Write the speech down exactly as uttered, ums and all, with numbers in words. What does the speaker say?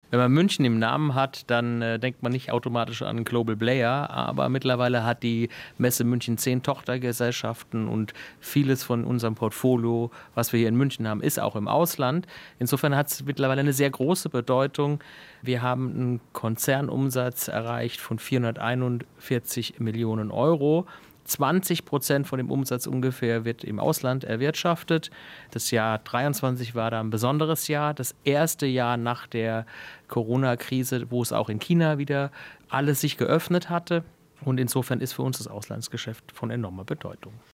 Wenn man München im Namen hat, dann äh, denkt man nicht automatisch an Global Player, aber mittlerweile hat die Messe München zehn Tochtergesellschaften und vieles von unserem Portfolio, was wir hier in München haben, ist auch im Ausland. Insofern hat es mittlerweile eine sehr große Bedeutung. Wir haben einen Konzernumsatz erreicht von vierhunderteinundvierzig Millionen Euro. zwanzig Prozent von dem Umsatz ungefähr wird im Ausland erwirtschaftet. Das Jahr dreiundzwanzig war da ein besonderes Jahr. Das erste Jahr nach der Corona-Krise, wo es auch in China wieder alles sich geöffnet hatte. Und insofern ist für uns das Auslandsgeschäft von enormer Bedeutung.